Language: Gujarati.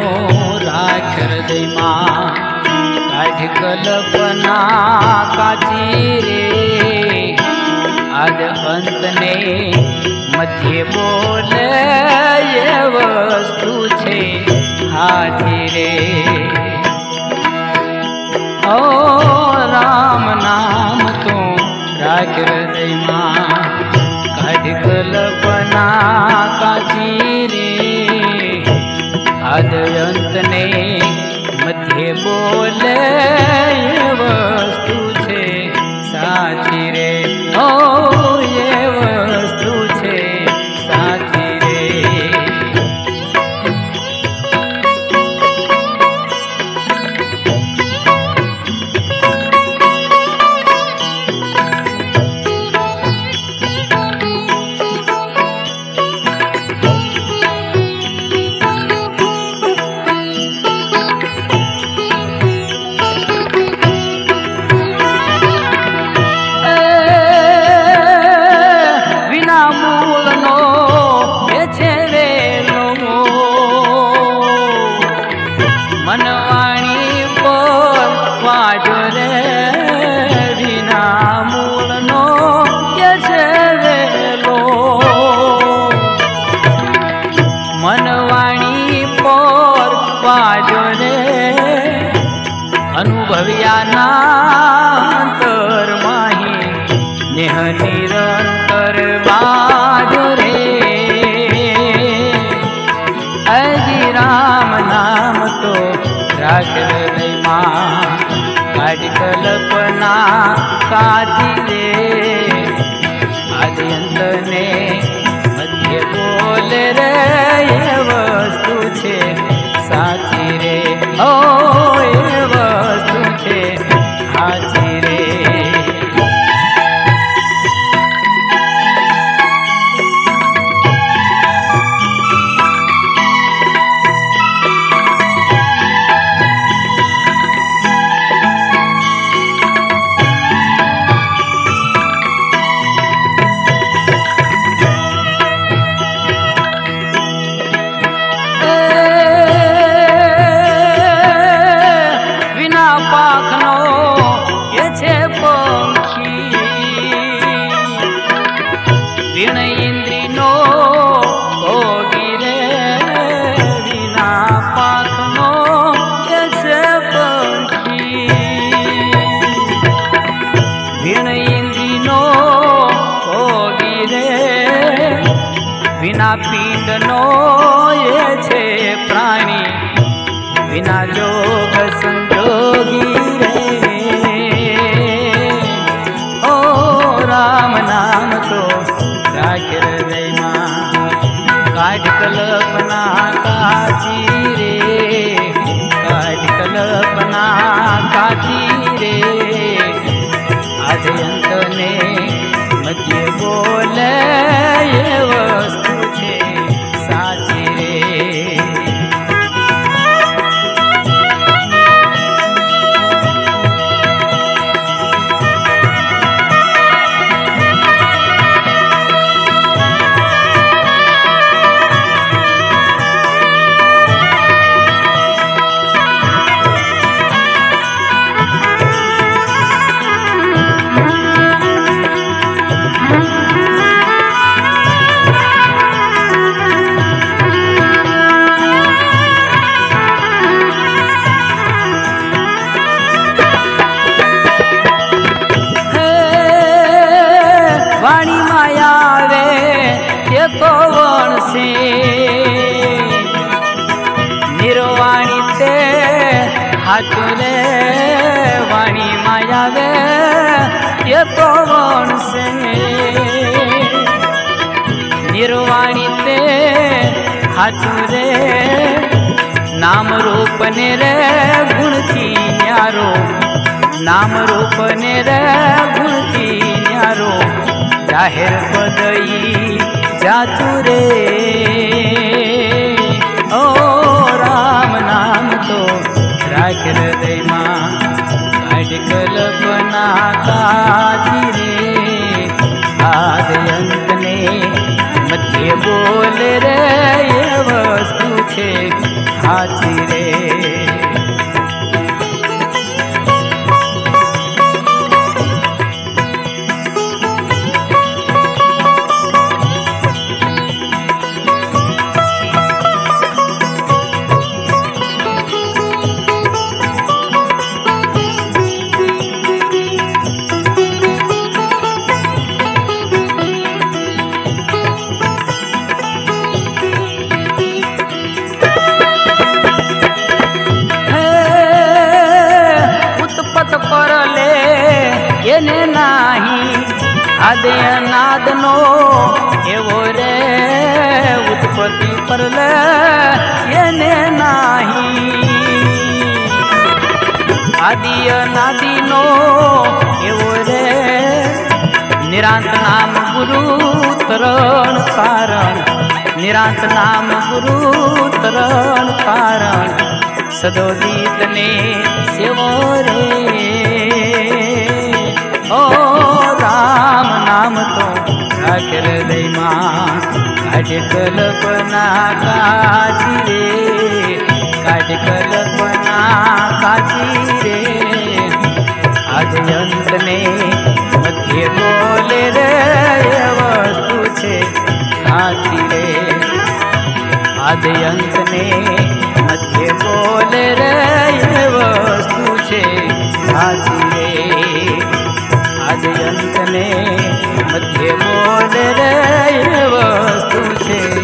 રાખ હૃદયમાં કાઢ કલ્પના કાચી રે આદ અંતને મધ્ય બોલે એ વસ્તુ છે હાજી રે ઓ રામ નામ તો રાખ હૃદયમાં કાઢ કલ્પના કાચી રે આદ અંતને મધ્ય બોલે એ વસ્તુ છે સાચી રે ઓ એ વસ્તુ છે સાચી રે મનવાણી પર વાજો રે વિના મૂળનો કે છે વેલો મનવાણી પર વાજો રે અનુભવ્યાના અંતર માહી નેહ નિરંતર બાજો રે હજી રામ નામ તો રાખ હૃદયમાં કાઢ કલ્પના કાચી રે આદિ અંતને મધ્ય બોલે રે એ વસ્તુ છે સાચી રે ઓ એ વસ્તુ છે સાચી રે પાખનો એ છે પંખી વીણ ઇન્દ્રિનો ભોગી રે વિના પાખનો એ છે પંખી વીણ ઇન્દ્રિનો ભોગી રે વિના પિંડનો એ છે પ્રાણી વિના જોગ સંજોગી રે ઓ રામ નામ તો રાખ હૃદયમાં કાઢ કલ્પના કાચી રે કાઢ કલ્પના કાચી રે આજ અંતને મધ્ય બોલે એ વસ્તુ છે સાચી રે વાણી માયાવે એ તો વણશે નિર્વાણી તે હાચું રે વાણી માયાવે એ તો વણશે નિર્વાણી તે હાચું રે નામ રૂપ ને રે ગુણથી ન્યારો નામ રૂપ ને રે ગુણથી ન્યારો જાહેર પદઈ જાતું રે ઓ રામ નામ તો રાખ હૃદયમાં કાઢ કલ્પના કાચી રે આદ અંતને મધ્ય બોલે રે એ વસ્તુ છે સાચી રે. એને નાહી આદે અનાદનો એવો રે ઉત્પત્તિ પરલે એને નાહી આદિ અનાદિનો એવો રે નિરાંત નામ ગુરુ તરણ કારણ નિરાંત નામ ગુરુ તરણ કારણ સદોદિત ને સેવો રે. ઓ રામ નામ તો રાખ હૃદયમાં કાઢ કલ્પના કાચી રે કાઢ કલ્પના કાચી રે. આજ અંતને મધ્ય બોલે રે વસ્તુ છે સાચી રે. આજ અંતને મધ્ય બોલે રે વસ્તુ છે સાચી રે. આજ અંતને મધ્ય બોલે રે વસ્તુ છે